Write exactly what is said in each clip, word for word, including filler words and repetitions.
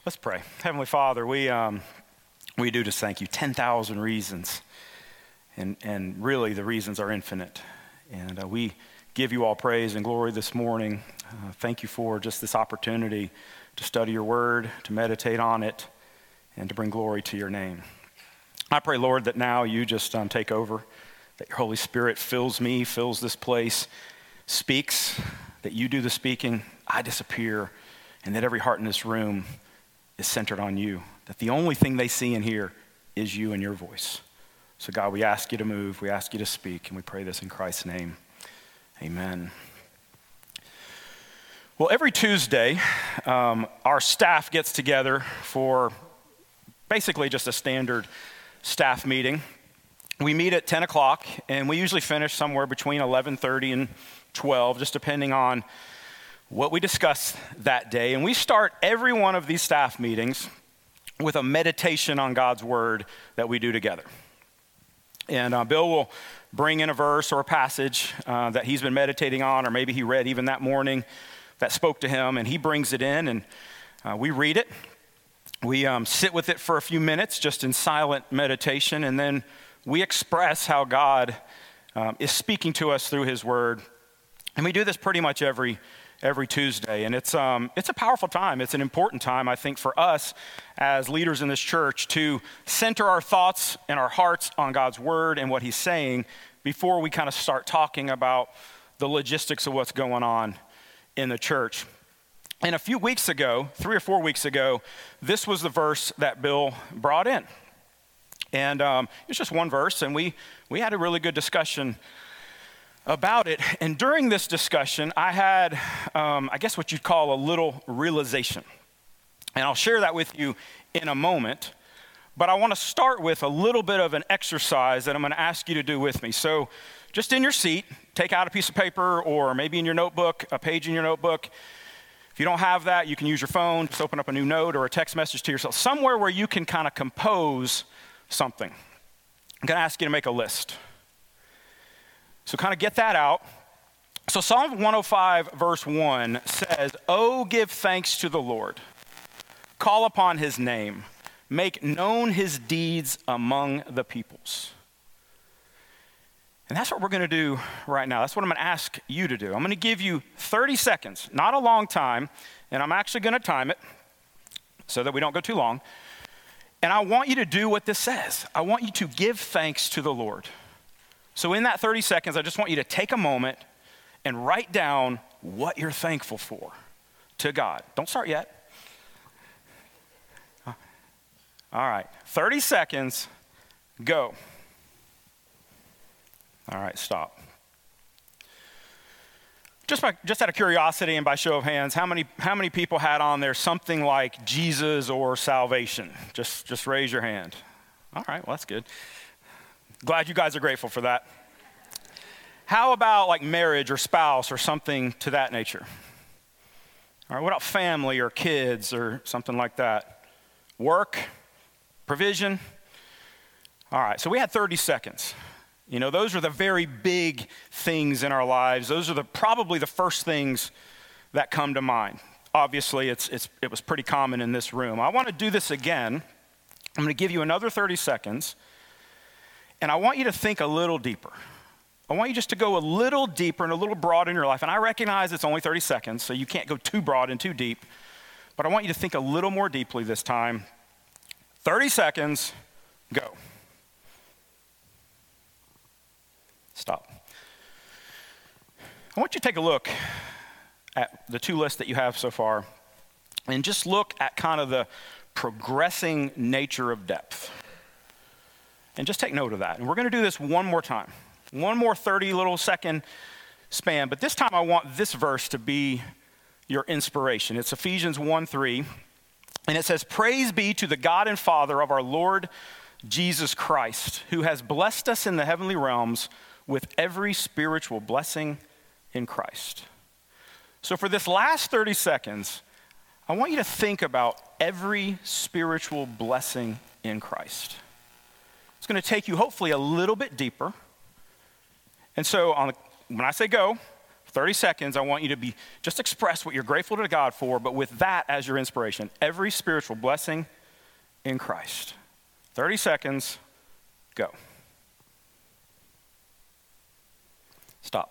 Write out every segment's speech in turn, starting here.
Let's pray. Heavenly Father, we um, we do just thank you. ten thousand reasons, and and really the reasons are infinite. And uh, we give you all praise and glory this morning. Uh, thank you for just this opportunity to study your word, to meditate on it, and to bring glory to your name. I pray, Lord, that now you just um, take over, that your Holy Spirit fills me, fills this place, speaks, that you do the speaking, I disappear, and that every heart in this room is centered on you, that the only thing they see and hear is you and your voice. So God, we ask you to move, we ask you to speak, and we pray this in Christ's name. Amen. Well, every Tuesday, um, our staff gets together for basically just a standard staff meeting. We meet at ten o'clock, and we usually finish somewhere between eleven thirty and twelve, just depending on what we discuss that day. And we start every one of these staff meetings with a meditation on God's word that we do together. And uh, Bill will bring in a verse or a passage uh, that he's been meditating on, or maybe he read even that morning that spoke to him, and he brings it in, and uh, we read it. We um, sit with it for a few minutes just in silent meditation, and then we express how God um, is speaking to us through his word. And we do this pretty much every every Tuesday, and it's um it's a powerful time. It's an important time, I think, for us as leaders in this church to center our thoughts and our hearts on God's word and what he's saying before we kind of start talking about the logistics of what's going on in the church. And a few weeks ago, three or four weeks ago, this was the verse that Bill brought in. And um, it's just one verse, and we we had a really good discussion about it. And during this discussion, I had, um, I guess what you'd call a little realization. And I'll share that with you in a moment. But I want to start with a little bit of an exercise that I'm going to ask you to do with me. So just in your seat, take out a piece of paper, or maybe in your notebook, a page in your notebook. If you don't have that, you can use your phone. Just open up a new note or a text message to yourself, somewhere where you can kind of compose something. I'm going to ask you to make a list. So kind of get that out. So Psalm one oh five verse one says, "Oh, give thanks to the Lord. Call upon his name. Make known his deeds among the peoples." And that's what we're going to do right now. That's what I'm going to ask you to do. I'm going to give you thirty seconds, not a long time, and I'm actually going to time it so that we don't go too long. And I want you to do what this says. I want you to give thanks to the Lord. So in that thirty seconds, I just want you to take a moment and write down what you're thankful for to God. Don't start yet. All right, thirty seconds, go. All right, stop. Just by, just out of curiosity and by show of hands, how many how many people had on there something like Jesus or salvation? Just just raise your hand. All right, well, that's good. Glad you guys are grateful for that. How about like marriage or spouse or something to that nature? All right, what about family or kids or something like that? Work, provision? All right, so we had thirty seconds. You know, those are the very big things in our lives. Those are the probably the first things that come to mind. Obviously, it's it's it was pretty common in this room. I want to do this again. I'm going to give you another thirty seconds. And I want you to think a little deeper. I want you just to go a little deeper and a little broad in your life. And I recognize it's only thirty seconds, so you can't go too broad and too deep. But I want you to think a little more deeply this time. thirty seconds, go. Stop. I want you to take a look at the two lists that you have so far and just look at kind of the progressing nature of depth. And just take note of that. And we're going to do this one more time. One more thirty little second span. But this time I want this verse to be your inspiration. It's Ephesians one three. And it says, "Praise be to the God and Father of our Lord Jesus Christ, who has blessed us in the heavenly realms with every spiritual blessing in Christ." So for this last thirty seconds, I want you to think about every spiritual blessing in Christ. It's going to take you hopefully a little bit deeper. And so on the, when I say go, thirty seconds, I want you to be just express what you're grateful to God for, but with that as your inspiration. Every spiritual blessing in Christ. thirty seconds, go. Stop.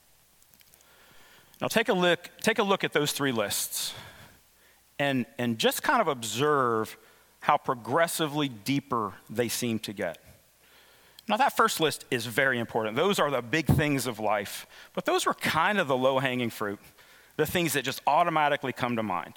Now take a look, take a look at those three lists and, and just kind of observe how progressively deeper they seem to get. Now that first list is very important. Those are the big things of life, but those were kind of the low-hanging fruit, the things that just automatically come to mind.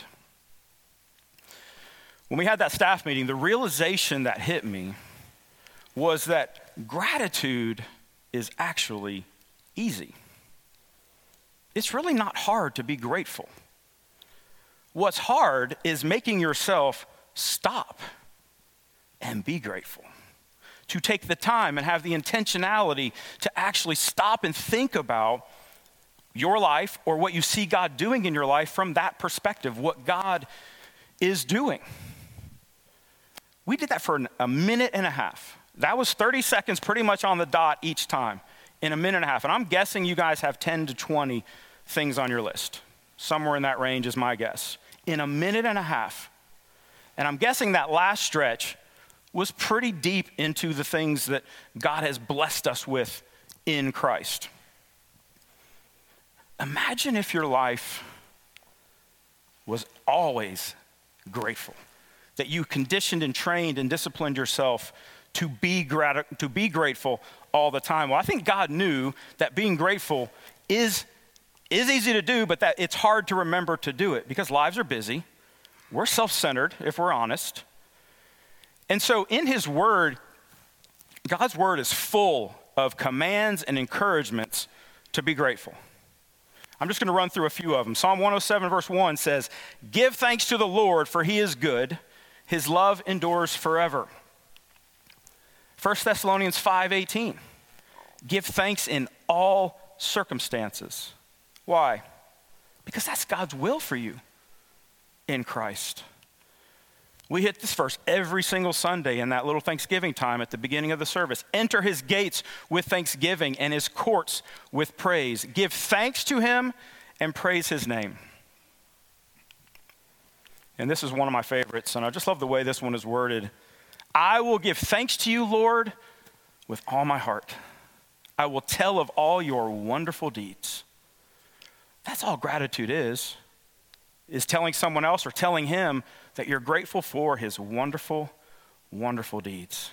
When we had that staff meeting, the realization that hit me was that gratitude is actually easy. It's really not hard to be grateful. What's hard is making yourself stop and be grateful. To take the time and have the intentionality to actually stop and think about your life or what you see God doing in your life from that perspective, what God is doing. We did that for a minute and a half. That was thirty seconds pretty much on the dot each time in a minute and a half. And I'm guessing you guys have ten to twenty things on your list. Somewhere in that range is my guess. In a minute and a half. And I'm guessing that last stretch was pretty deep into the things that God has blessed us with in Christ. Imagine if your life was always grateful, that you conditioned and trained and disciplined yourself to be grat- to be grateful all the time. Well, I think God knew that being grateful is, is easy to do, but that it's hard to remember to do it because lives are busy. We're self-centered, if we're honest. And so in his word, God's word is full of commands and encouragements to be grateful. I'm just going to run through a few of them. Psalm one oh seven verse one says, "Give thanks to the Lord, for he is good. His love endures forever." First Thessalonians five eighteen, "Give thanks in all circumstances." Why? Because that's God's will for you in Christ. We hit this verse every single Sunday in that little Thanksgiving time at the beginning of the service. "Enter his gates with thanksgiving and his courts with praise. Give thanks to him and praise his name." And this is one of my favorites, and I just love the way this one is worded. "I will give thanks to you, Lord, with all my heart. I will tell of all your wonderful deeds." That's all gratitude is, is telling someone else or telling him that you're grateful for his wonderful, wonderful deeds.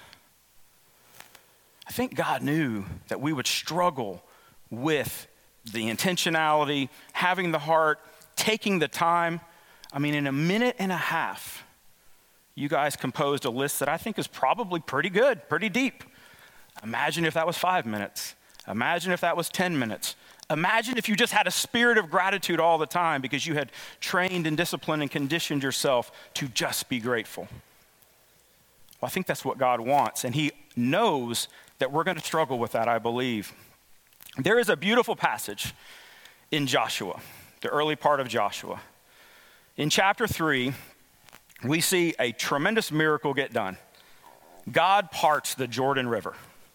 I think God knew that we would struggle with the intentionality, having the heart, taking the time. I mean, in a minute and a half, you guys composed a list that I think is probably pretty good, pretty deep. Imagine if that was five minutes. Imagine if that was ten minutes. Imagine if you just had a spirit of gratitude all the time because you had trained and disciplined and conditioned yourself to just be grateful. Well, I think that's what God wants, and he knows that we're going to struggle with that, I believe. There is a beautiful passage in Joshua, the early part of Joshua. In chapter three, we see a tremendous miracle get done. God parts the Jordan River.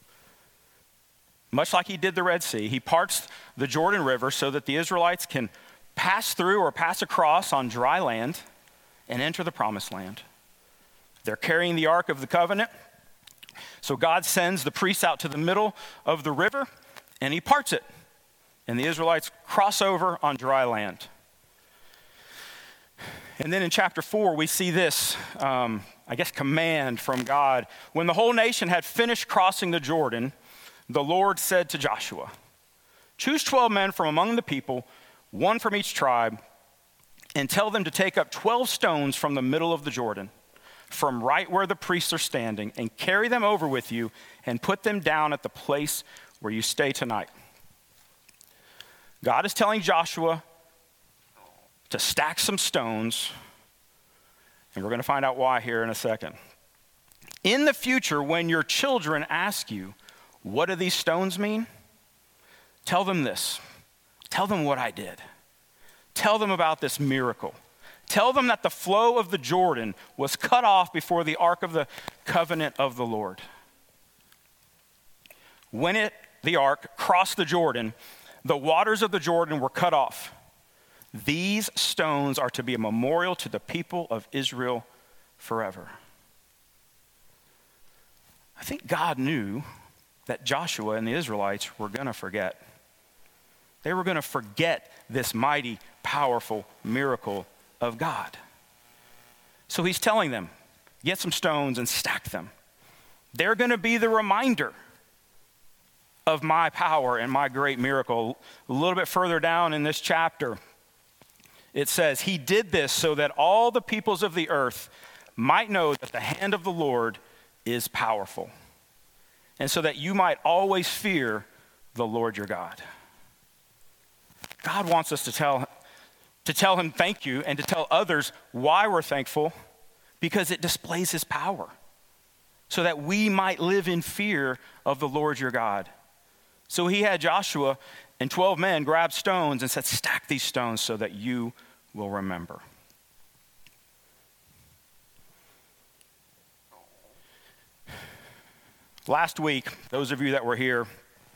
Much like he did the Red Sea, he parts the Jordan River so that the Israelites can pass through or pass across on dry land and enter the promised land. They're carrying the Ark of the Covenant. So God sends the priests out to the middle of the river and he parts it. And the Israelites cross over on dry land. And then in chapter four, we see this, um, I guess, command from God. When the whole nation had finished crossing the Jordan, the Lord said to Joshua, "Choose twelve men from among the people, one from each tribe, and tell them to take up twelve stones from the middle of the Jordan, from right where the priests are standing, and carry them over with you and put them down at the place where you stay tonight." God is telling Joshua to stack some stones, and we're going to find out why here in a second. In the future, when your children ask you, "What do these stones mean?" tell them this. Tell them what I did. Tell them about this miracle. Tell them that the flow of the Jordan was cut off before the Ark of the Covenant of the Lord. When it, the Ark crossed the Jordan, the waters of the Jordan were cut off. These stones are to be a memorial to the people of Israel forever. I think God knew that Joshua and the Israelites were going to forget. They were going to forget this mighty, powerful miracle of God. So he's telling them, get some stones and stack them. They're going to be the reminder of my power and my great miracle. A little bit further down in this chapter, it says, he did this so that all the peoples of the earth might know that the hand of the Lord is powerful, and so that you might always fear the Lord your God. God wants us to tell, to tell him thank you and to tell others why we're thankful, because it displays his power, so that we might live in fear of the Lord your God. So he had Joshua and twelve men grab stones and said, stack these stones so that you will remember. Last week, those of you that were here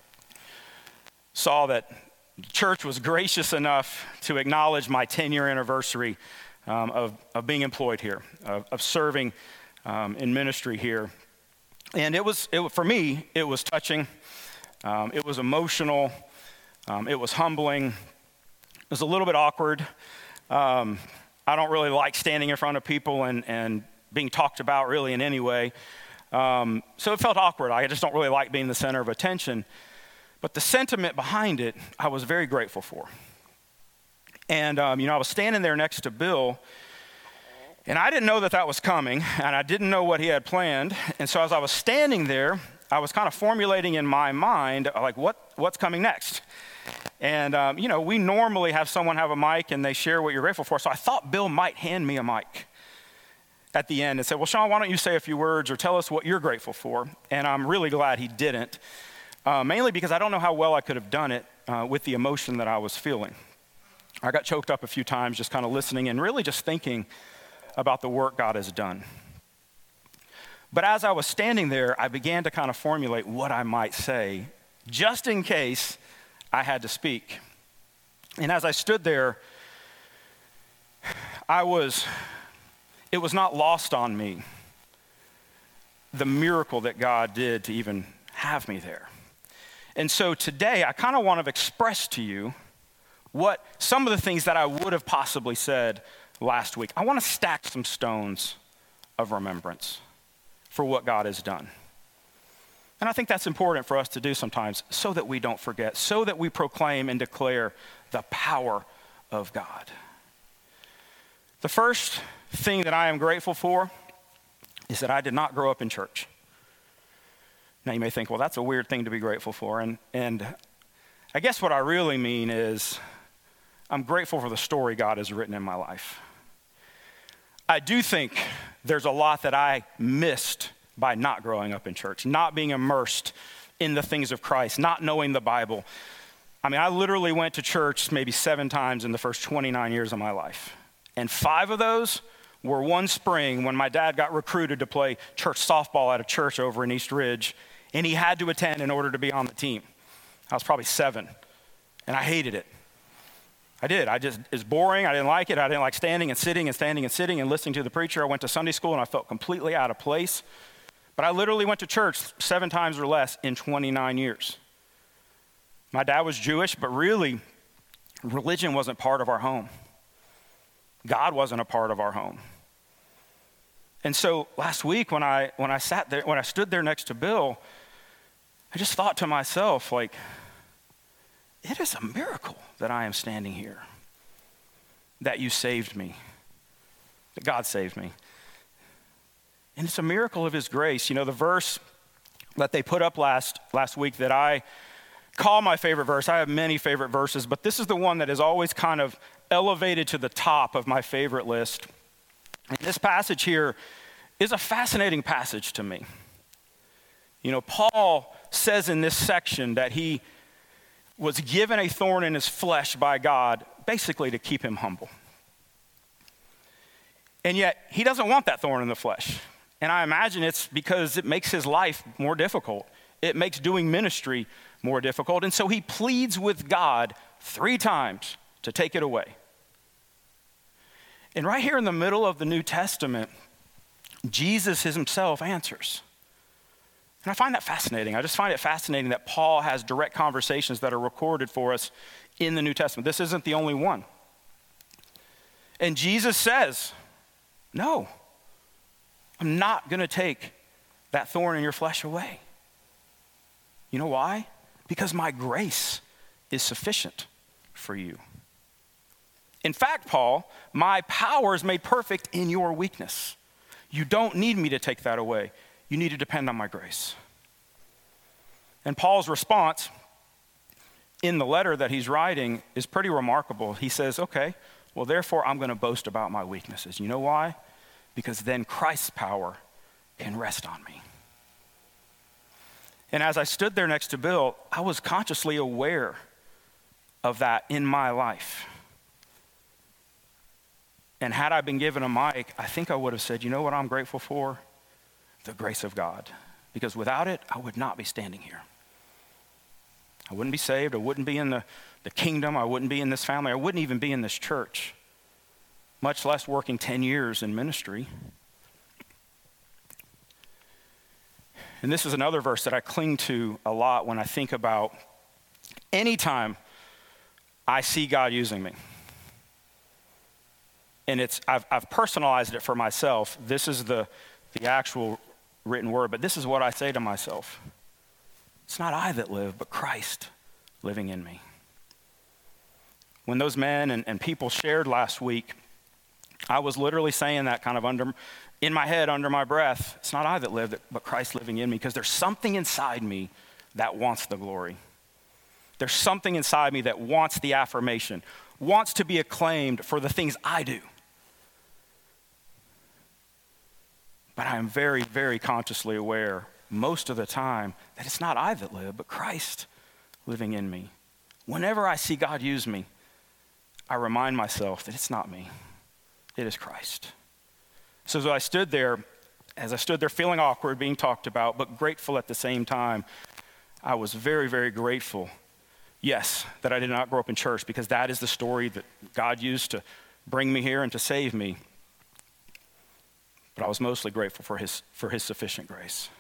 saw that the church was gracious enough to acknowledge my ten-year anniversary um, of, of being employed here, of, of serving um, in ministry here. And it was, it, for me, it was touching. Um, it was emotional. Um, it was humbling. It was a little bit awkward. Um, I don't really like standing in front of people and, and being talked about really in any way. Um, so it felt awkward. I just don't really like being the center of attention. But the sentiment behind it, I was very grateful for. And, um, you know, I was standing there next to Bill, and I didn't know that that was coming, and I didn't know what he had planned. And so as I was standing there, I was kind of formulating in my mind, like, what what's coming next? And, um, you know, we normally have someone have a mic, and they share what you're grateful for. So I thought Bill might hand me a mic at the end and say, well, Sean, why don't you say a few words or tell us what you're grateful for? And I'm really glad he didn't, uh, mainly because I don't know how well I could have done it uh, with the emotion that I was feeling. I got choked up a few times just kind of listening and really just thinking about the work God has done. But as I was standing there, I began to kind of formulate what I might say, just in case I had to speak. And as I stood there, I was... It was not lost on me, the miracle that God did to even have me there. And so today, I kind of want to express to you what some of the things that I would have possibly said last week. I want to stack some stones of remembrance for what God has done. And I think that's important for us to do sometimes so that we don't forget, so that we proclaim and declare the power of God. The first thing that I am grateful for is that I did not grow up in church. Now you may think, well, that's a weird thing to be grateful for. And, and I guess what I really mean is I'm grateful for the story God has written in my life. I do think there's a lot that I missed by not growing up in church, not being immersed in the things of Christ, not knowing the Bible. I mean, I literally went to church maybe seven times in the first twenty-nine years of my life. And five of those were one spring when my dad got recruited to play church softball at a church over in East Ridge, and he had to attend in order to be on the team. I was probably seven, and I hated it. I did. I just, it's boring. I didn't like it. I didn't like standing and sitting and standing and sitting and listening to the preacher. I went to Sunday school, and I felt completely out of place. But I literally went to church seven times or less in twenty-nine years. My dad was Jewish, but really, religion wasn't part of our home. God wasn't a part of our home. And so last week when I when I sat there, when I stood there next to Bill, I just thought to myself, like, it is a miracle that I am standing here, that you saved me, that God saved me. And it's a miracle of his grace. You know, the verse that they put up last last week that I call my favorite verse, I have many favorite verses, but this is the one that is always kind of elevated to the top of my favorite list. And this passage here is a fascinating passage to me. You know, Paul says in this section that he was given a thorn in his flesh by God, basically to keep him humble. And yet, he doesn't want that thorn in the flesh. And I imagine it's because it makes his life more difficult. It makes doing ministry more difficult. And so he pleads with God three times to take it away. And right here in the middle of the New Testament, Jesus himself answers. And I find that fascinating. I just find it fascinating that Paul has direct conversations that are recorded for us in the New Testament. This isn't the only one. And Jesus says, no, I'm not going to take that thorn in your flesh away. You know why? Because my grace is sufficient for you. In fact, Paul, my power is made perfect in your weakness. You don't need me to take that away. You need to depend on my grace. And Paul's response in the letter that he's writing is pretty remarkable. He says, okay, well, therefore I'm going to boast about my weaknesses. You know why? Because then Christ's power can rest on me. And as I stood there next to Bill, I was consciously aware of that in my life. And had I been given a mic, I think I would have said, you know what I'm grateful for? The grace of God. Because without it, I would not be standing here. I wouldn't be saved. I wouldn't be in the, the kingdom. I wouldn't be in this family. I wouldn't even be in this church, much less working ten years in ministry. And this is another verse that I cling to a lot when I think about anytime I see God using me. And it's I've, I've personalized it for myself. This is the, the actual written word, but this is what I say to myself. It's not I that live, but Christ living in me. When those men and, and people shared last week, I was literally saying that kind of under in my head, under my breath. It's not I that live, but Christ living in me, because there's something inside me that wants the glory. There's something inside me that wants the affirmation, wants to be acclaimed for the things I do. But I am very, very consciously aware most of the time that it's not I that live, but Christ living in me. Whenever I see God use me, I remind myself that it's not me, it is Christ. So as I stood there, as I stood there feeling awkward, being talked about, but grateful at the same time, I was very, very grateful, yes, that I did not grow up in church, because that is the story that God used to bring me here and to save me. But I was mostly grateful for his, for his sufficient grace.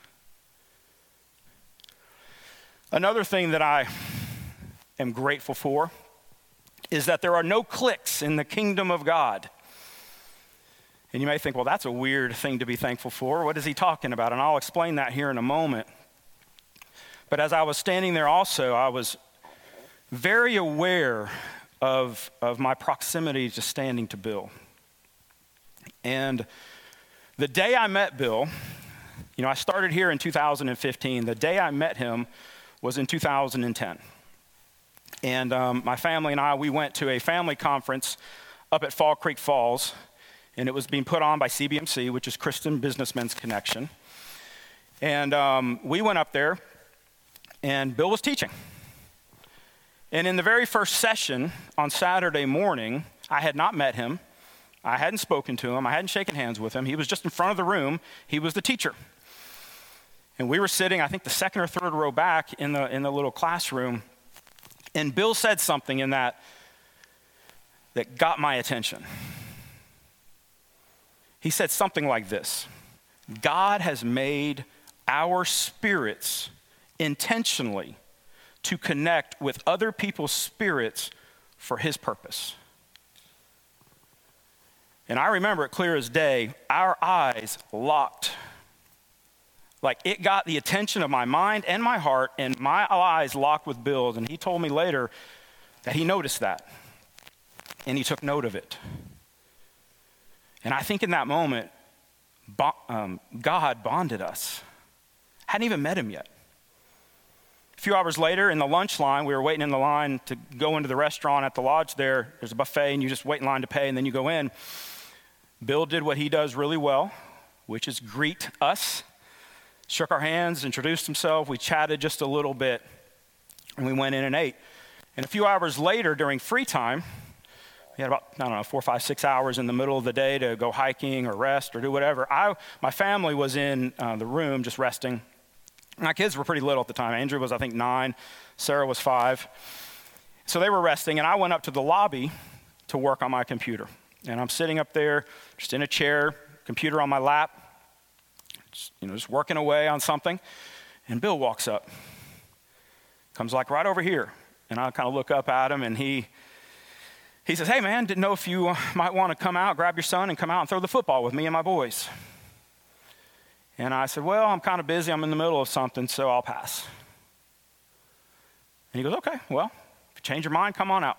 Another thing that I am grateful for is that there are no cliques in the kingdom of God. And you may think, well, that's a weird thing to be thankful for. What is he talking about? And I'll explain that here in a moment. But as I was standing there also, I was very aware of, of my proximity to standing to Bill. And the day I met Bill, you know, I started here in two thousand fifteen. The day I met him was in two thousand ten. And um, my family and I, we went to a family conference up at Fall Creek Falls, and it was being put on by C B M C, which is Christian Businessmen's Connection. And um, we went up there, and Bill was teaching. And in the very first session on Saturday morning, I had not met him. I hadn't spoken to him. I hadn't shaken hands with him. He was just in front of the room. He was the teacher. And we were sitting, I think, the second or third row back in the, in the little classroom. And Bill said something in that that got my attention. He said something like this: God has made our spirits intentionally to connect with other people's spirits for his purpose. And I remember it clear as day, our eyes locked. Like, it got the attention of my mind and my heart, and my eyes locked with Bill's. And he told me later that he noticed that, and he took note of it. And I think in that moment, bo- um, God bonded us. Hadn't even met him yet. A few hours later, in the lunch line, we were waiting in the line to go into the restaurant at the lodge there. There's a buffet, and you just wait in line to pay, and then you go in. Bill did what he does really well, which is greet us, shook our hands, introduced himself. We chatted just a little bit, and we went in and ate. And a few hours later, during free time, we had about, I don't know, four, five, six hours in the middle of the day to go hiking or rest or do whatever. I, my family was in uh, the room just resting. My kids were pretty little at the time. Andrew was, I think, nine. Sarah was five. So they were resting, and I went up to the lobby to work on my computer. And I'm sitting up there, just in a chair, computer on my lap, just, you know, just working away on something. And Bill walks up, comes like right over here. And I kind of look up at him, and he he says, "Hey, man, didn't know if you might want to come out, grab your son, and come out and throw the football with me and my boys." And I said, "Well, I'm kind of busy. I'm in the middle of something, so I'll pass." And he goes, "Okay, well, if you change your mind, come on out."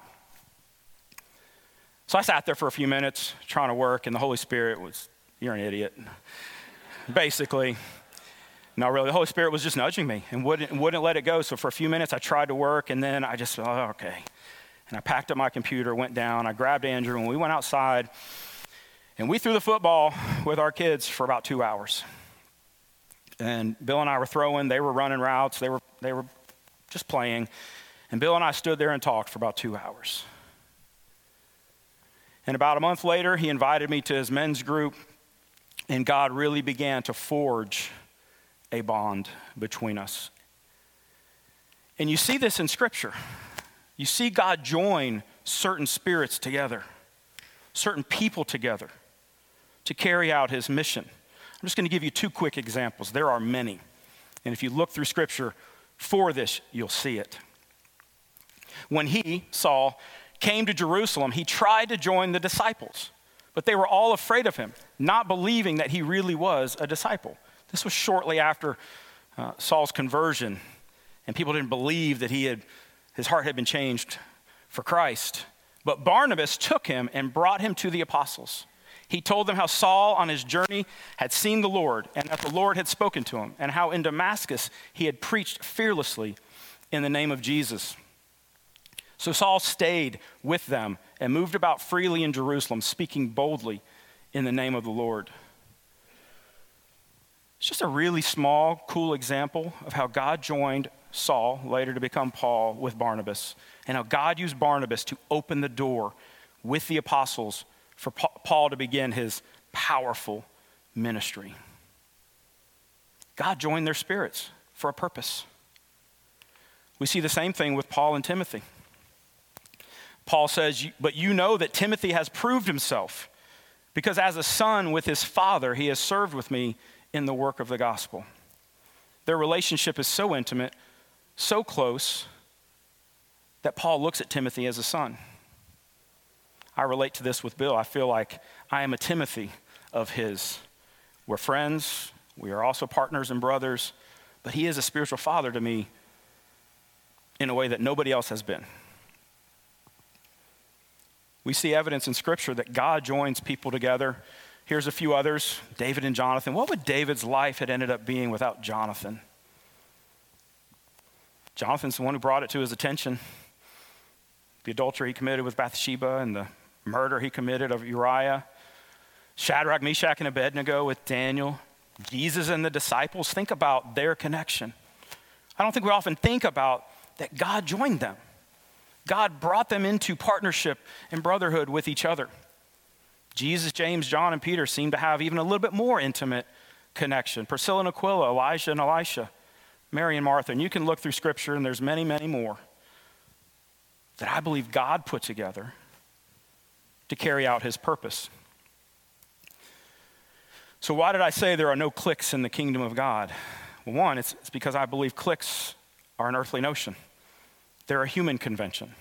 So I sat there for a few minutes trying to work, and the Holy Spirit was, "You're an idiot." Basically, no, really, the Holy Spirit was just nudging me and wouldn't, wouldn't let it go. So for a few minutes, I tried to work, and then I just, oh, okay. And I packed up my computer, went down, I grabbed Andrew, and we went outside, and we threw the football with our kids for about two hours. And Bill and I were throwing, they were running routes, they were, they were just playing. And Bill and I stood there and talked for about two hours. And about a month later, he invited me to his men's group, and God really began to forge a bond between us. And you see this in Scripture. You see God join certain spirits together, certain people together to carry out his mission. I'm just going to give you two quick examples. There are many. And if you look through Scripture for this, you'll see it. When he, Saul, came to Jerusalem, he tried to join the disciples, but they were all afraid of him, not believing that he really was a disciple. This was shortly after uh, Saul's conversion, and people didn't believe that he had, his heart had been changed for Christ. But Barnabas took him and brought him to the apostles. He told them how Saul on his journey had seen the Lord, and that the Lord had spoken to him, and how in Damascus he had preached fearlessly in the name of Jesus. So Saul stayed with them and moved about freely in Jerusalem, speaking boldly in the name of the Lord. It's just a really small, cool example of how God joined Saul, later to become Paul, with Barnabas, and how God used Barnabas to open the door with the apostles for Paul to begin his powerful ministry. God joined their spirits for a purpose. We see the same thing with Paul and Timothy. Paul says, "But you know that Timothy has proved himself, because as a son with his father, he has served with me in the work of the gospel." Their relationship is so intimate, so close, that Paul looks at Timothy as a son. I relate to this with Bill. I feel like I am a Timothy of his. We're friends. We are also partners and brothers, but he is a spiritual father to me in a way that nobody else has been. We see evidence in Scripture that God joins people together. Here's a few others. David and Jonathan. What would David's life have ended up being without Jonathan? Jonathan's the one who brought it to his attention. The adultery he committed with Bathsheba and the murder he committed of Uriah. Shadrach, Meshach, and Abednego with Daniel. Jesus and the disciples. Think about their connection. I don't think we often think about that God joined them. God brought them into partnership and brotherhood with each other. Jesus, James, John, and Peter seem to have even a little bit more intimate connection. Priscilla and Aquila, Elijah and Elisha, Mary and Martha. And you can look through Scripture, and there's many, many more that I believe God put together to carry out his purpose. So why did I say there are no cliques in the kingdom of God? Well, one, it's, it's because I believe cliques are an earthly notion. They're a human convention.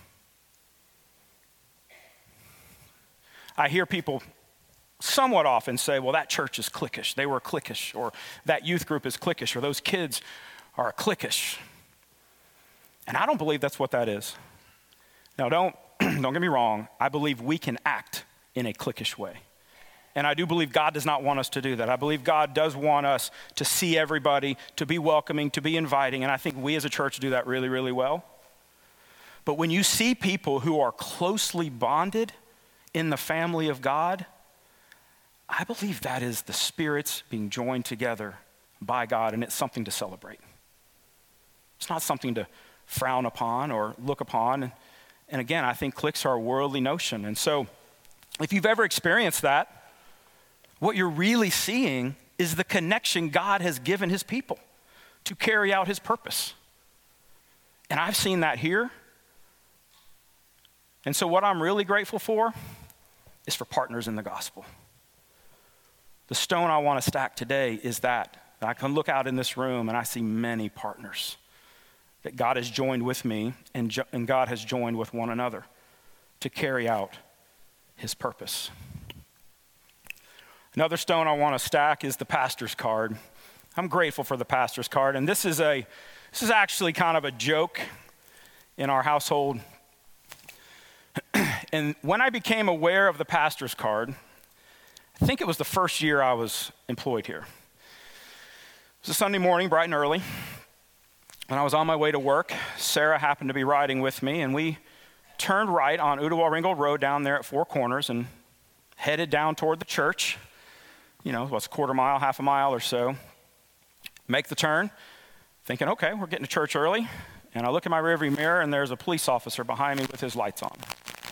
I hear people somewhat often say, well, that church is cliquish. They were cliquish, or that youth group is cliquish, or those kids are cliquish. And I don't believe that's what that is. Now, don't, don't get me wrong. I believe we can act in a cliquish way. And I do believe God does not want us to do that. I believe God does want us to see everybody, to be welcoming, to be inviting. And I think we as a church do that really, really well. But when you see people who are closely bonded in the family of God, I believe that is the spirits being joined together by God, and it's something to celebrate. It's not something to frown upon or look upon. And again, I think cliques are a worldly notion. And so if you've ever experienced that, what you're really seeing is the connection God has given his people. to carry out his purpose. And I've seen that here. And so what I'm really grateful for is for partners in the gospel. The stone I want to stack today is that I can look out in this room and I see many partners that God has joined with me and, jo- and God has joined with one another to carry out his purpose. Another stone I want to stack is the pastor's card. I'm grateful for the pastor's card, and this is a this is actually kind of a joke in our household. And when I became aware of the pastor's card, I think it was the first year I was employed here. It was a Sunday morning, bright and early. When I was on my way to work, Sarah happened to be riding with me, and we turned right on Ottawa Ringgold Road down there at Four Corners and headed down toward the church. You know, what's a quarter mile, half a mile or so. Make the turn, thinking, okay, we're getting to church early. And I look in my rearview mirror, and there's a police officer behind me with his lights on.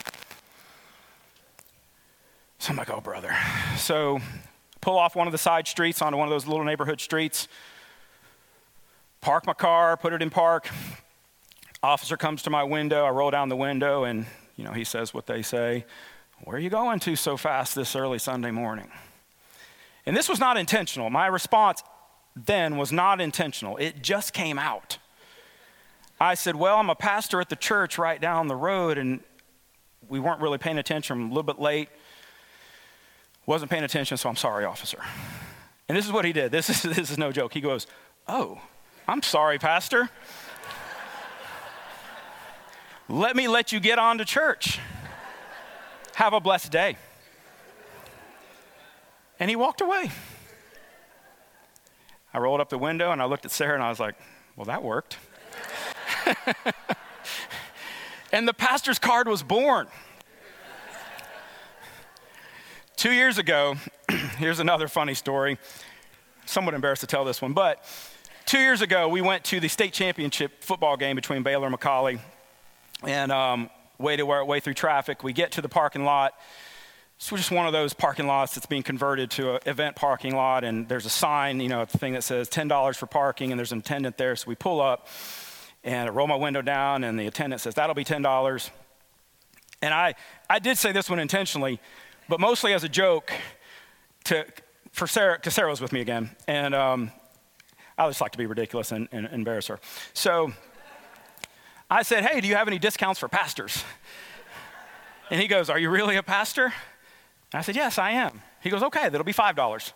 So I'm like, oh, brother. So pull off one of the side streets onto one of those little neighborhood streets, park my car, put it in park. Officer comes to my window. I roll down the window, and, you know, he says what they say. Where are you going to so fast this early Sunday morning? And this was not intentional. My response then was not intentional. It just came out. I said, well, I'm a pastor at the church right down the road, and we weren't really paying attention. I'm a little bit late. Wasn't paying attention, so I'm sorry, officer. And this is what he did. This is, this is no joke. He goes, oh, I'm sorry, pastor. Let me let you get on to church. Have a blessed day. And he walked away. I rolled up the window and I looked at Sarah and I was like, well, that worked. And the pastor's card was born. Two years ago, here's another funny story. Somewhat embarrassed to tell this one, but two years ago, we went to the state championship football game between Baylor and McCallie, and um, waited our way through traffic. We get to the parking lot. It's just one of those parking lots that's being converted to an event parking lot, and there's a sign, you know, a thing that says ten dollars for parking, and there's an attendant there. So we pull up, and I roll my window down, and the attendant says, that'll be ten dollars. And I, I did say this one intentionally, but mostly as a joke to for Sarah, because Sarah was with me again, and um, I just like to be ridiculous and, and embarrass her. So I said, hey, do you have any discounts for pastors? And he goes, are you really a pastor? And I said, yes, I am. He goes, okay, that'll be five dollars.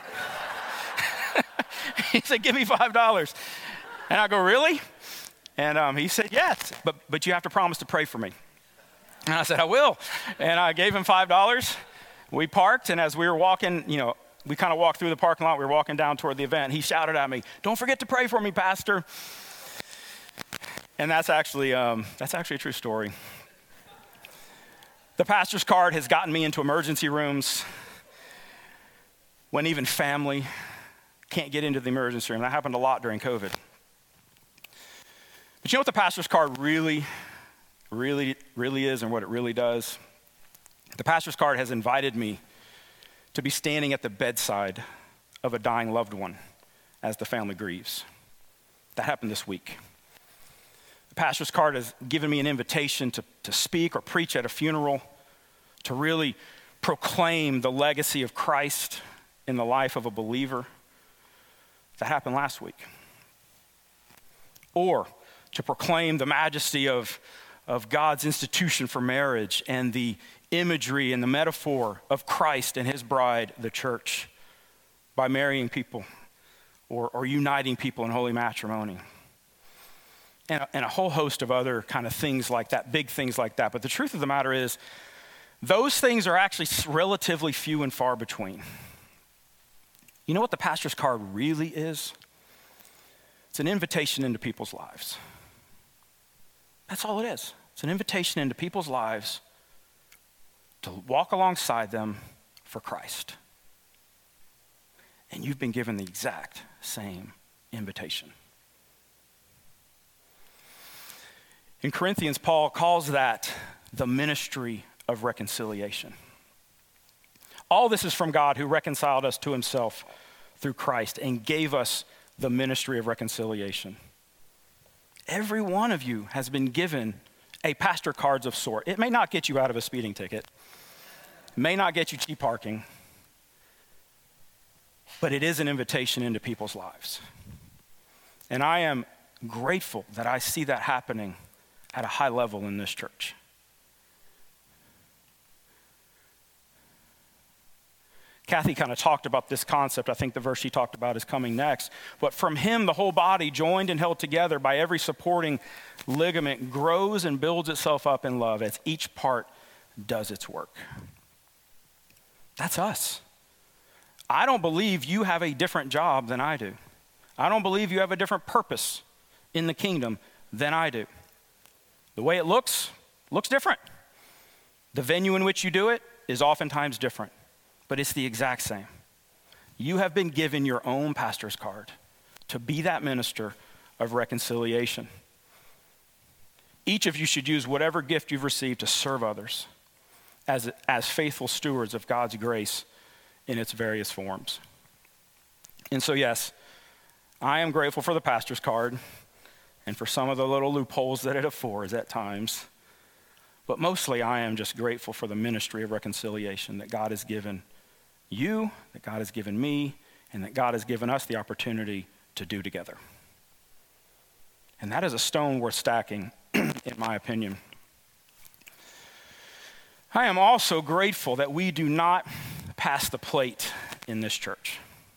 He said, give me five dollars. And I go, really? And um, he said, yes, but, but you have to promise to pray for me. And I said, I will. And I gave him five dollars. We parked, and as we were walking, you know, we kind of walked through the parking lot. We were walking down toward the event. He shouted at me, don't forget to pray for me, Pastor. And that's actually, um, that's actually a true story. The pastor's card has gotten me into emergency rooms when even family can't get into the emergency room. That happened a lot during COVID. But you know what the pastor's card really, really, really is and what it really does? The pastor's card has invited me to be standing at the bedside of a dying loved one as the family grieves. That happened this week. The pastor's card has given me an invitation to, to speak or preach at a funeral, to really proclaim the legacy of Christ in the life of a believer. That happened last week. Or to proclaim the majesty of, of God's institution for marriage and the imagery and the metaphor of Christ and his bride, the church, by marrying people or, or uniting people in holy matrimony. And a, and a whole host of other kind of things like that, big things like that. But the truth of the matter is, those things are actually relatively few and far between. You know what the pastor's card really is? It's an invitation into people's lives. That's all it is. It's an invitation into people's lives to walk alongside them for Christ. And you've been given the exact same invitation. In Corinthians, Paul calls that the ministry of reconciliation. All this is from God, who reconciled us to himself through Christ and gave us the ministry of reconciliation. Every one of you has been given a pastor cards of sort. It may not get you out of a speeding ticket. It may not get you cheap parking. But it is an invitation into people's lives. And I am grateful that I see that happening at a high level in this church. Kathy kind of talked about this concept. I think the verse she talked about is coming next. But from him, the whole body, joined and held together by every supporting ligament, grows and builds itself up in love as each part does its work. That's us. I don't believe you have a different job than I do. I don't believe you have a different purpose in the kingdom than I do. The way it looks, looks different. The venue in which you do it is oftentimes different. But it's the exact same. You have been given your own pastor's card to be that minister of reconciliation. Each of you should use whatever gift you've received to serve others as, as faithful stewards of God's grace in its various forms. And so, yes, I am grateful for the pastor's card and for some of the little loopholes that it affords at times. But mostly, I am just grateful for the ministry of reconciliation that God has given you, that God has given me, and that God has given us the opportunity to do together. And that is a stone worth stacking, in my opinion. I am also grateful that we do not pass the plate in this church.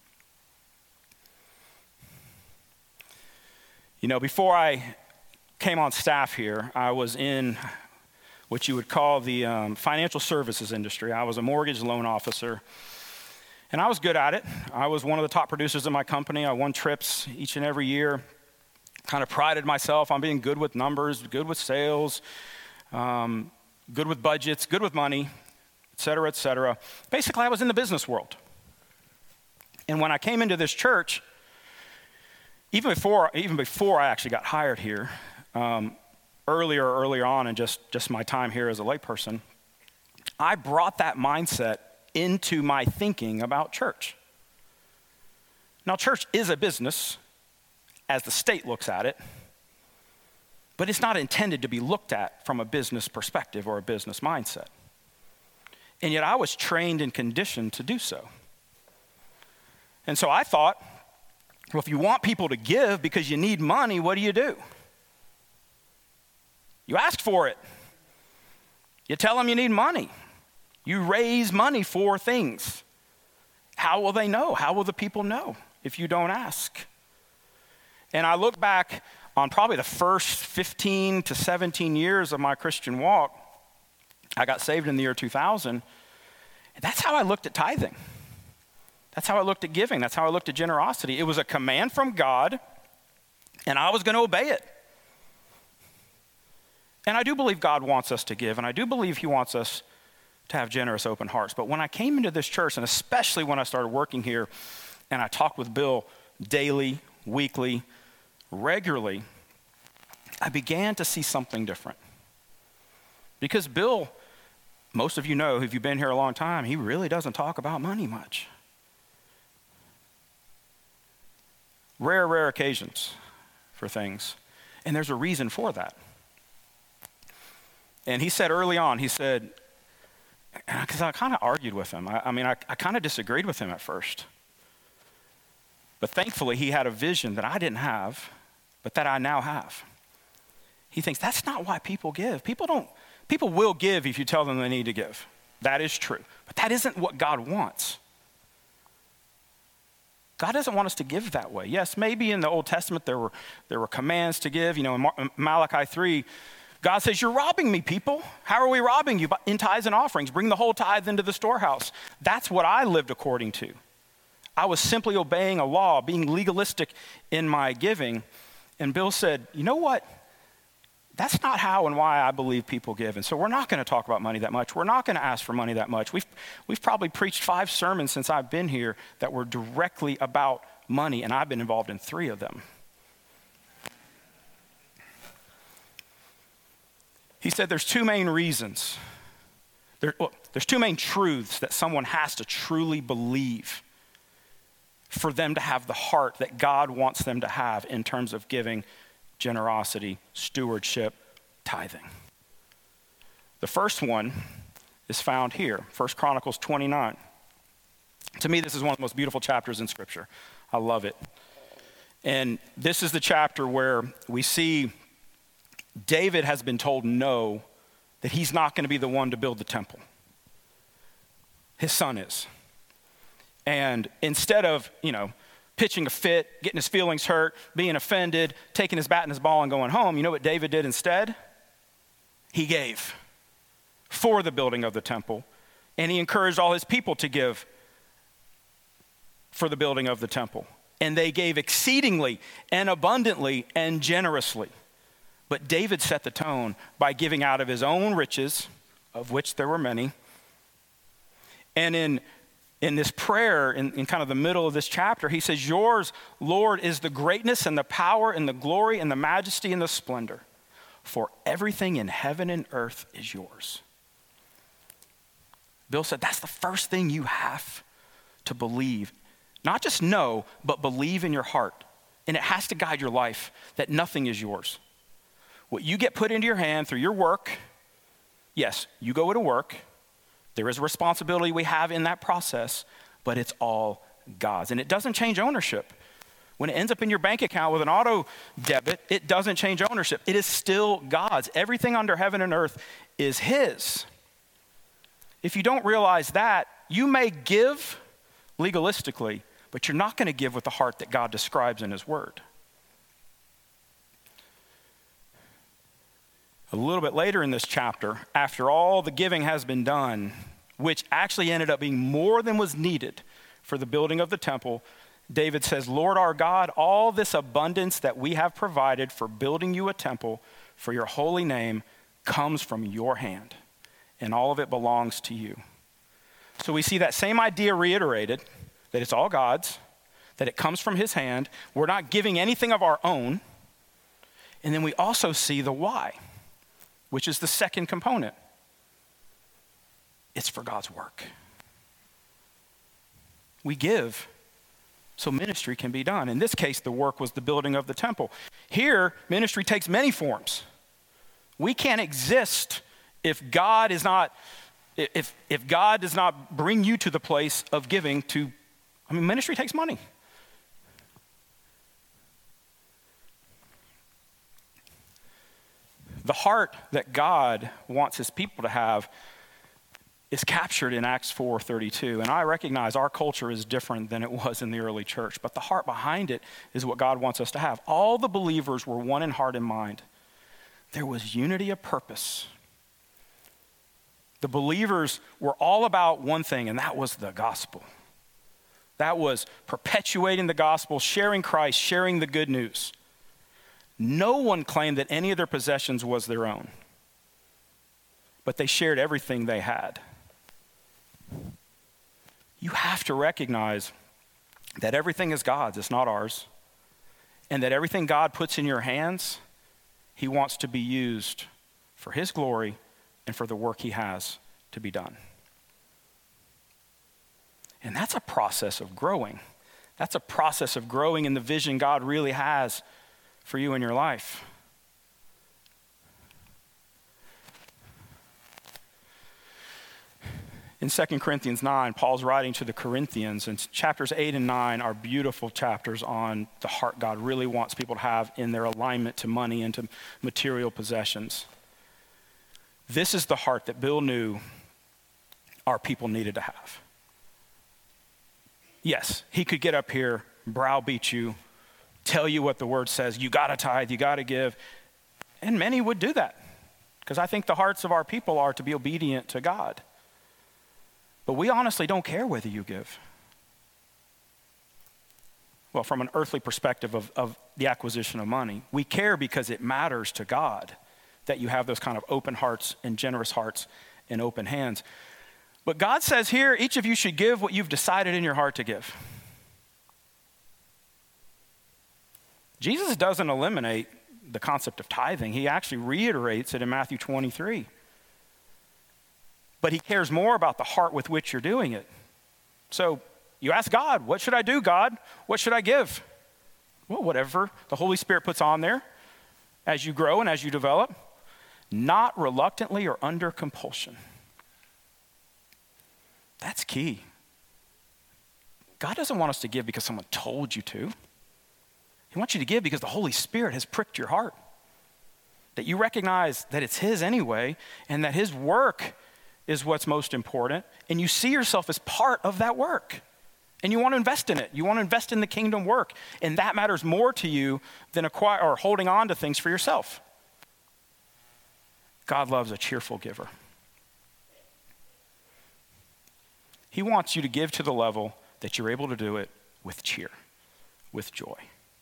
You know, before I came on staff here, I was in what you would call the um, financial services industry. I was a mortgage loan officer. And I was good at it. I was one of the top producers in my company. I won trips each and every year. Kind of prided myself on being good with numbers, good with sales, um, good with budgets, good with money, et cetera, et cetera. Basically, I was in the business world. And when I came into this church, even before, even before I actually got hired here, um, earlier, earlier on in just, just my time here as a layperson, I brought that mindset into my thinking about church. Now, church is a business as the state looks at it, but it's not intended to be looked at from a business perspective or a business mindset. And yet I was trained and conditioned to do so. And so I thought, well, if you want people to give because you need money, what do you do? You ask for it. You tell them you need money. You raise money for things. How will they know? How will the people know if you don't ask? And I look back on probably the first fifteen to seventeen years of my Christian walk. I got saved in the year two thousand. And that's how I looked at tithing. That's how I looked at giving. That's how I looked at generosity. It was a command from God, and I was going to obey it. And I do believe God wants us to give, and I do believe he wants us to have generous, open hearts. But when I came into this church, and especially when I started working here, and I talked with Bill daily, weekly, regularly, I began to see something different. Because Bill, most of you know, if you've been here a long time, he really doesn't talk about money much. Rare, rare occasions for things. And there's a reason for that. And he said early on, he said, because I kind of argued with him. I, I mean, I, I kind of disagreed with him at first. But thankfully, he had a vision that I didn't have, but that I now have. He thinks that's not why people give. People don't, people will give if you tell them they need to give. That is true. But that isn't what God wants. God doesn't want us to give that way. Yes, maybe in the Old Testament there were there were commands to give. You know, in Malachi three, God says, you're robbing me, people. How are we robbing you? In tithes and offerings. Bring the whole tithe into the storehouse. That's what I lived according to. I was simply obeying a law, being legalistic in my giving. And Bill said, you know what? That's not how and why I believe people give. And so we're not going to talk about money that much. We're not going to ask for money that much. We've, we've probably preached five sermons since I've been here that were directly about money, and I've been involved in three of them. He said there's two main reasons. There, well, there's two main truths that someone has to truly believe for them to have the heart that God wants them to have in terms of giving, generosity, stewardship, tithing. The first one is found here, First Chronicles twenty-nine. To me, this is one of the most beautiful chapters in Scripture. I love it. And this is the chapter where we see David has been told no, that he's not going to be the one to build the temple. His son is. And instead of, you know, pitching a fit, getting his feelings hurt, being offended, taking his bat and his ball and going home, you know what David did instead? He gave for the building of the temple. And he encouraged all his people to give for the building of the temple. And they gave exceedingly and abundantly and generously. But David set the tone by giving out of his own riches, of which there were many. And in, in this prayer, in, in kind of the middle of this chapter, he says, yours, Lord, is the greatness and the power and the glory and the majesty and the splendor. For everything in heaven and earth is yours. Bill said, that's the first thing you have to believe. Not just know, but believe in your heart. And it has to guide your life that nothing is yours. What you get put into your hand through your work, yes, you go to work. There is a responsibility we have in that process, but it's all God's. And it doesn't change ownership. When it ends up in your bank account with an auto debit, it doesn't change ownership. It is still God's. Everything under heaven and earth is his. If you don't realize that, you may give legalistically, but you're not going to give with the heart that God describes in his word. A little bit later in this chapter, after all the giving has been done, which actually ended up being more than was needed for the building of the temple, David says, Lord our God, all this abundance that we have provided for building you a temple for your holy name comes from your hand, and all of it belongs to you. So we see that same idea reiterated, that it's all God's, that it comes from his hand. We're not giving anything of our own. And then we also see the why, which is the second component. It's for God's work. We give so ministry can be done. In this case, the work was the building of the temple. Here, ministry takes many forms. We can't exist if God is not, if, if God does not bring you to the place of giving to, I mean, ministry takes money. The heart that God wants his people to have is captured in Acts four thirty-two. And I recognize our culture is different than it was in the early church, but the heart behind it is what God wants us to have. All the believers were one in heart and mind. There was unity of purpose. The believers were all about one thing, and that was the gospel. That was perpetuating the gospel, sharing Christ, sharing the good news. No one claimed that any of their possessions was their own, but they shared everything they had. You have to recognize that everything is God's, it's not ours, and that everything God puts in your hands, he wants to be used for his glory and for the work he has to be done. And that's a process of growing. That's a process of growing in the vision God really has for you in your life. In Second Corinthians nine, Paul's writing to the Corinthians, and chapters eight and nine are beautiful chapters on the heart God really wants people to have in their alignment to money and to material possessions. This is the heart that Bill knew our people needed to have. Yes, he could get up here, browbeat you, tell you what the word says, you gotta tithe, you gotta give, and many would do that, because I think the hearts of our people are to be obedient to God. But we honestly don't care whether you give. Well, from an earthly perspective of, of the acquisition of money, we care because it matters to God that you have those kind of open hearts and generous hearts and open hands. But God says here, each of you should give what you've decided in your heart to give. Jesus doesn't eliminate the concept of tithing. He actually reiterates it in Matthew twenty-three. But he cares more about the heart with which you're doing it. So you ask God, what should I do, God? What should I give? Well, whatever the Holy Spirit puts on there as you grow and as you develop, not reluctantly or under compulsion. That's key. God doesn't want us to give because someone told you to. He wants you to give because the Holy Spirit has pricked your heart. That you recognize that it's his anyway, and that his work is what's most important, and you see yourself as part of that work. And you want to invest in it. You want to invest in the kingdom work, and that matters more to you than acquire or holding on to things for yourself. God loves a cheerful giver. He wants you to give to the level that you're able to do it with cheer, with joy.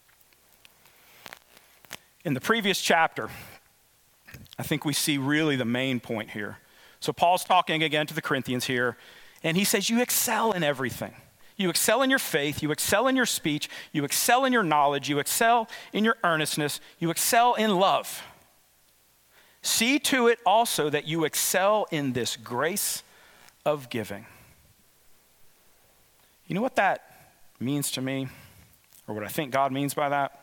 In the previous chapter, I think we see really the main point here. So Paul's talking again to the Corinthians here, and he says, you excel in everything. You excel in your faith, you excel in your speech, you excel in your knowledge, you excel in your earnestness, you excel in love. See to it also that you excel in this grace of giving. You know what that means to me, or what I think God means by that?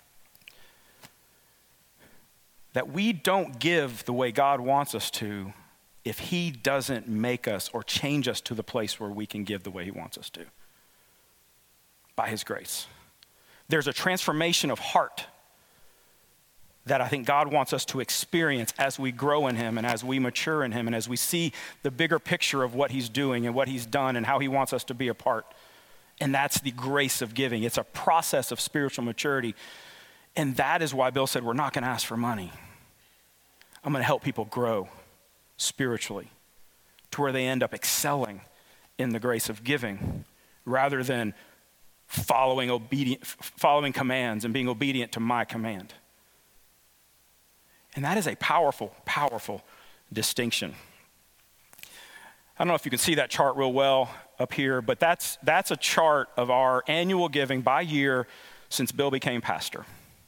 That we don't give the way God wants us to if he doesn't make us or change us to the place where we can give the way he wants us to. By his grace. There's a transformation of heart that I think God wants us to experience as we grow in him and as we mature in him and as we see the bigger picture of what he's doing and what he's done and how he wants us to be a part. And that's the grace of giving. It's a process of spiritual maturity. And that is why Bill said, we're not going to ask for money. I'm going to help people grow spiritually to where they end up excelling in the grace of giving rather than following obedient, following commands and being obedient to my command. And that is a powerful, powerful distinction. I don't know if you can see that chart real well up here, but that's that's a chart of our annual giving by year since Bill became pastor.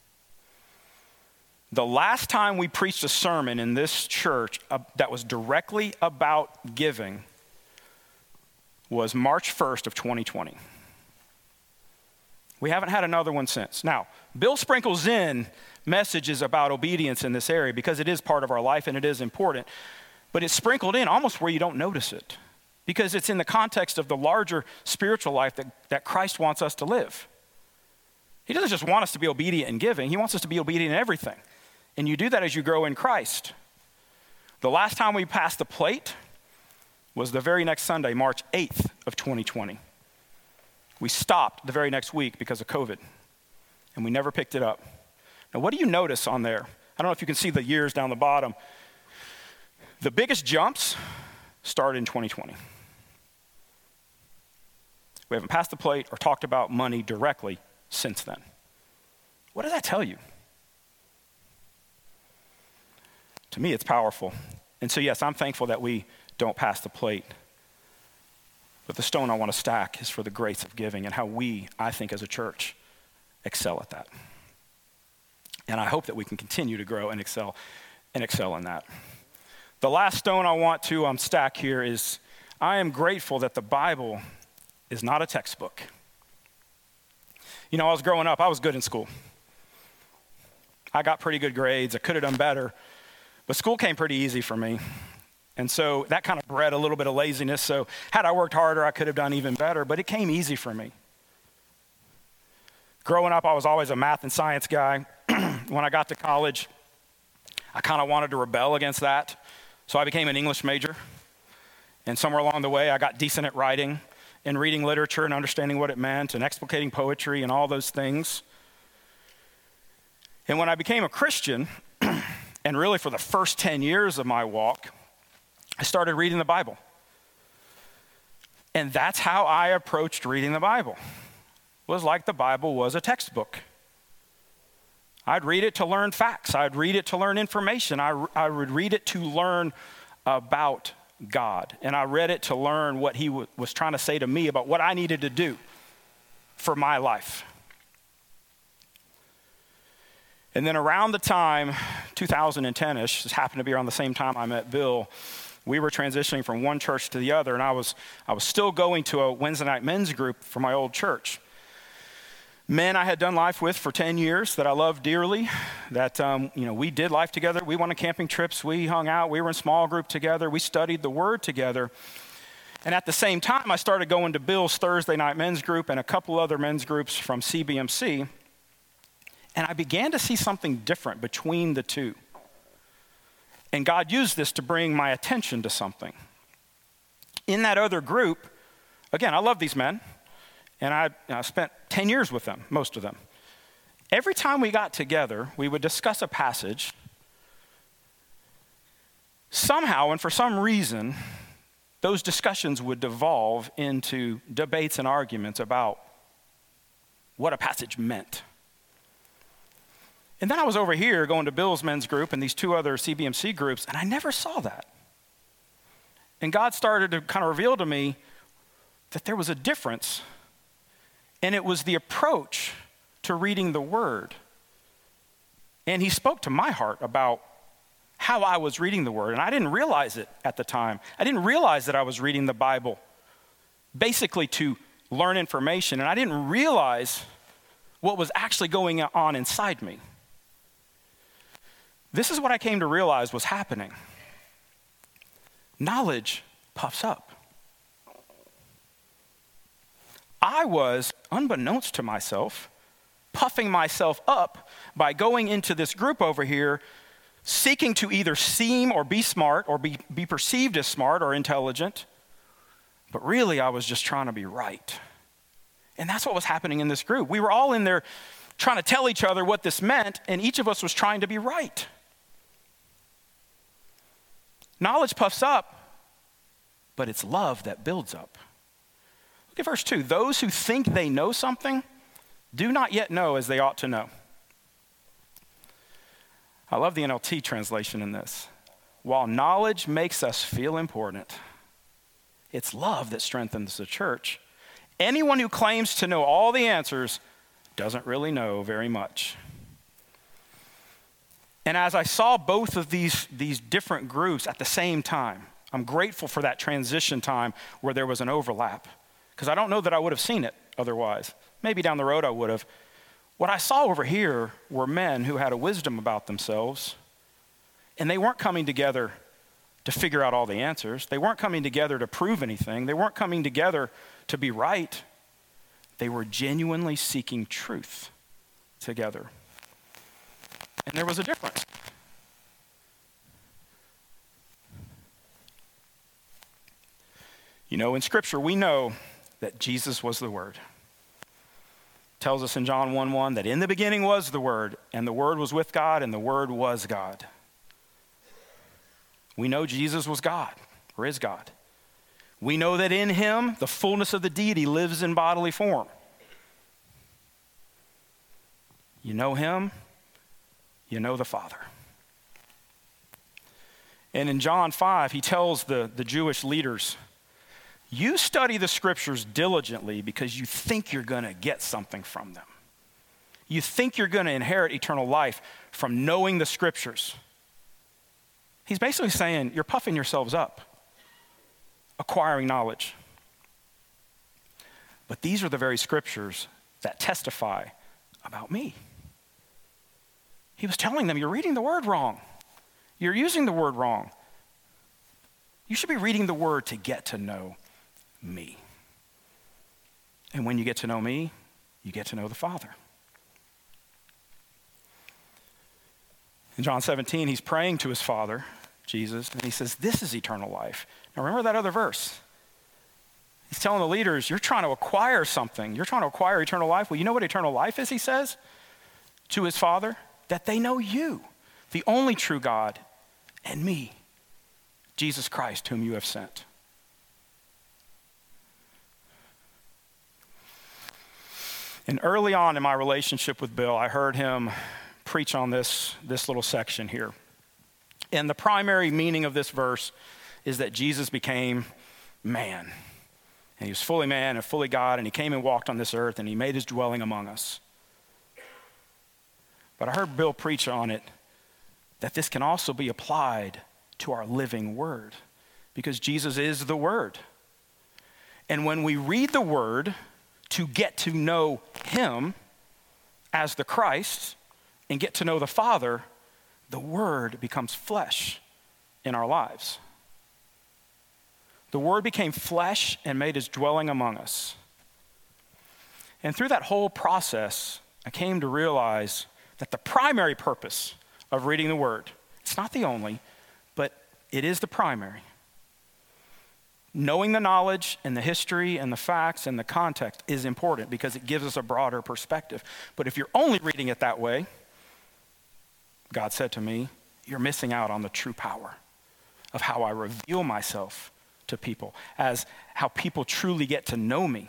The last time we preached a sermon in this church uh, that was directly about giving was March first of twenty twenty. We haven't had another one since. Now, Bill sprinkles in messages about obedience in this area because it is part of our life and it is important, but it's sprinkled in almost where you don't notice it because it's in the context of the larger spiritual life that, that Christ wants us to live. He doesn't just want us to be obedient in giving, he wants us to be obedient in everything. And you do that as you grow in Christ. The last time we passed the plate was the very next Sunday, March eighth of twenty twenty. We stopped the very next week because of COVID, and we never picked it up. Now, what do you notice on there? I don't know if you can see the years down the bottom. The biggest jumps started in twenty twenty. We haven't passed the plate or talked about money directly since then. What does that tell you? To me, it's powerful. And so, yes, I'm thankful that we don't pass the plate. But the stone I want to stack is for the grace of giving and how we, I think, as a church, excel at that. And I hope that we can continue to grow and excel and excel in that. The last stone I want to um, stack here is I am grateful that the Bible is not a textbook. You know, I was growing up, I was good in school. I got pretty good grades. I could have done better. But school came pretty easy for me. And so that kind of bred a little bit of laziness. So had I worked harder, I could have done even better. But it came easy for me. Growing up, I was always a math and science guy. When I got to college, I kind of wanted to rebel against that. So I became an English major. And somewhere along the way, I got decent at writing and reading literature and understanding what it meant and explicating poetry and all those things. And when I became a Christian, and really for the first ten years of my walk, I started reading the Bible. And that's how I approached reading the Bible. It was like the Bible was a textbook. I'd read it to learn facts. I'd read it to learn information. I, I would read it to learn about God. And I read it to learn what he w- was trying to say to me about what I needed to do for my life. And then around the time, two thousand ten-ish, this happened to be around the same time I met Bill, we were transitioning from one church to the other, and I was, I was still going to a Wednesday night men's group for my old church. Men I had done life with for ten years that I loved dearly, that um, you know, we did life together. We went on camping trips. We hung out. We were in small group together. We studied the Word together. And at the same time, I started going to Bill's Thursday night men's group and a couple other men's groups from C B M C. And I began to see something different between the two. And God used this to bring my attention to something. In that other group, again, I love these men. And I, I spent ten years with them, most of them. Every time we got together, we would discuss a passage. Somehow, and for some reason, those discussions would devolve into debates and arguments about what a passage meant. And then I was over here going to Bill's men's group and these two other C B M C groups, and I never saw that. And God started to kind of reveal to me that there was a difference. And it was the approach to reading the Word. And he spoke to my heart about how I was reading the Word. And I didn't realize it at the time. I didn't realize that I was reading the Bible basically to learn information. And I didn't realize what was actually going on inside me. This is what I came to realize was happening. Knowledge puffs up. I was, unbeknownst to myself, puffing myself up by going into this group over here, seeking to either seem or be smart or be, be perceived as smart or intelligent. But really, I was just trying to be right. And that's what was happening in this group. We were all in there trying to tell each other what this meant, and each of us was trying to be right. Knowledge puffs up, but it's love that builds up. Look at verse two. Those who think they know something do not yet know as they ought to know. I love the N L T translation in this. While knowledge makes us feel important, it's love that strengthens the church. Anyone who claims to know all the answers doesn't really know very much. And as I saw both of these, these different groups at the same time, I'm grateful for that transition time where there was an overlap. Because I don't know that I would have seen it otherwise. Maybe down the road I would have. What I saw over here were men who had a wisdom about themselves, and they weren't coming together to figure out all the answers. They weren't coming together to prove anything. They weren't coming together to be right. They were genuinely seeking truth together. And there was a difference. You know, in Scripture, we know that Jesus was the Word. It tells us in John one one that in the beginning was the Word, and the Word was with God, and the Word was God. We know Jesus was God, or is God. We know that in him, the fullness of the deity lives in bodily form. You know him, you know the Father. And in John five, he tells the, the Jewish leaders, you study the scriptures diligently because you think you're going to get something from them. You think you're going to inherit eternal life from knowing the scriptures. He's basically saying you're puffing yourselves up, acquiring knowledge. But these are the very scriptures that testify about me. He was telling them, you're reading the word wrong. You're using the word wrong. You should be reading the word to get to know me. And when you get to know me, you get to know the Father. In John seventeen, he's praying to his Father, Jesus, and he says, this is eternal life. Now remember that other verse. He's telling the leaders, you're trying to acquire something. You're trying to acquire eternal life. Well, you know what eternal life is, he says, to his Father? That they know you, the only true God, and me, Jesus Christ, whom you have sent. And early on in my relationship with Bill, I heard him preach on this, this little section here. And the primary meaning of this verse is that Jesus became man. And he was fully man and fully God, and he came and walked on this earth, and he made his dwelling among us. But I heard Bill preach on it, that this can also be applied to our living word. because Jesus is the Word. And when we read the Word to get to know him as the Christ and get to know the Father, the Word becomes flesh in our lives. The Word became flesh and made his dwelling among us. And through that whole process, I came to realize that the primary purpose of reading the Word, it's not the only, but it is the primary. Knowing the knowledge and the history and the facts and the context is important because it gives us a broader perspective. But if you're only reading it that way, God said to me, you're missing out on the true power of how I reveal myself to people, as how people truly get to know me.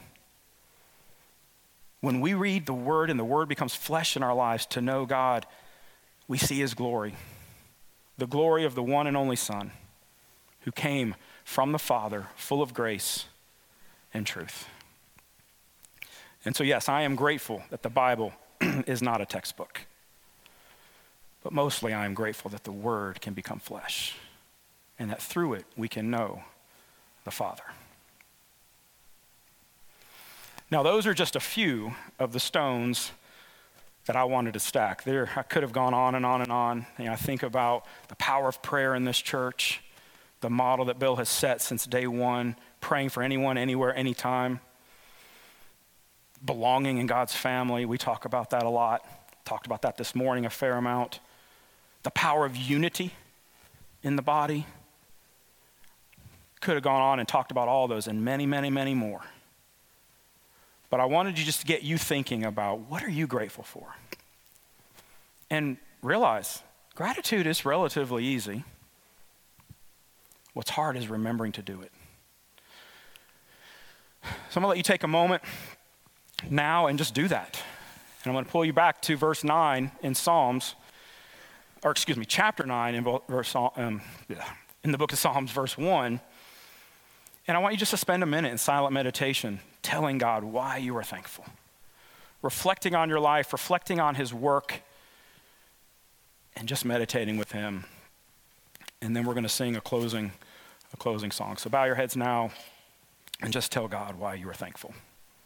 When we read the Word and the Word becomes flesh in our lives to know God, we see his glory, the glory of the one and only Son who came from the Father, full of grace and truth. And so, yes, I am grateful that the Bible is not a textbook. But mostly I am grateful that the Word can become flesh and that through it we can know the Father. Now, those are just a few of the stones that I wanted to stack. There, I could have gone on and on and on. You know, I think about the power of prayer in this church, the model that Bill has set since day one, praying for anyone, anywhere, anytime. Belonging in God's family, we talk about that a lot. Talked about that this morning a fair amount. The power of unity in the body. Could have gone on and talked about all those and many, many, many more. But I wanted to just get you thinking about, what are you grateful for? And realize, gratitude is relatively easy. What's hard is remembering to do it. So I'm gonna let you take a moment now and just do that. And I'm gonna pull you back to verse nine in Psalms, or excuse me, chapter nine in, verse, um, in the book of Psalms, verse one. And I want you just to spend a minute in silent meditation, telling God why you are thankful. Reflecting on your life, reflecting on his work, and just meditating with him. And then we're gonna sing a closing, a closing song. So bow your heads now and just tell God why you are thankful.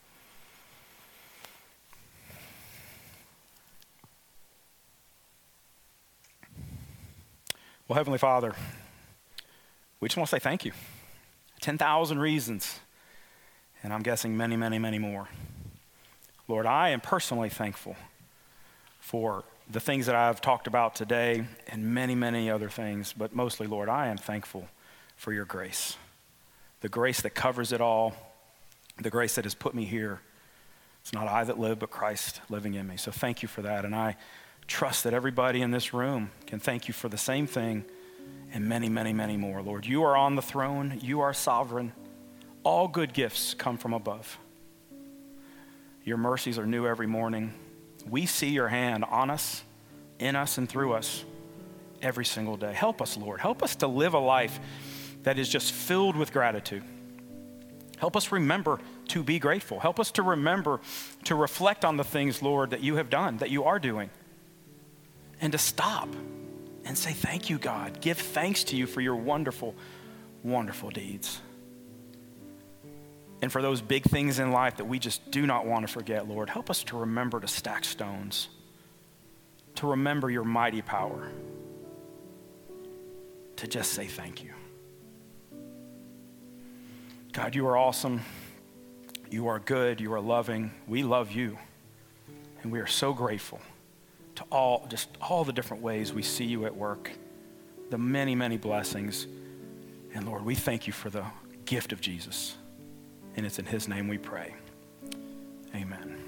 Well, Heavenly Father, we just want to say thank you. ten thousand reasons, and I'm guessing many, many, many more. Lord, I am personally thankful for the things that I've talked about today and many, many other things, but mostly, Lord, I am thankful for your grace. The grace that covers it all, the grace that has put me here. It's not I that live, but Christ living in me. So thank you for that, and I trust that everybody in this room can thank you for the same thing and many, many, many more. Lord, you are on the throne. You are sovereign. All good gifts come from above. Your mercies are new every morning. We see your hand on us, in us, and through us every single day. Help us, Lord. Help us to live a life that is just filled with gratitude. Help us remember to be grateful. Help us to remember to reflect on the things, Lord, that you have done, that you are doing, and to stop and say, thank you, God. Give thanks to you for your wonderful, wonderful deeds. And for those big things in life that we just do not want to forget, Lord, help us to remember to stack stones, to remember your mighty power, to just say thank you. God, you are awesome. You are good. You are loving. We love you. And we are so grateful to all, just all the different ways we see you at work, the many, many blessings. And Lord, we thank you for the gift of Jesus. And it's in his name we pray. Amen.